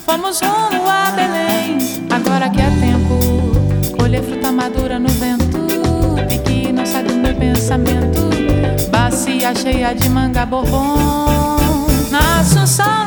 Fomos rumo a Belém, agora que é tempo. Colher fruta madura no vento, pique não sai do meu pensamento. Bacia cheia de manga bourbon, na Assunção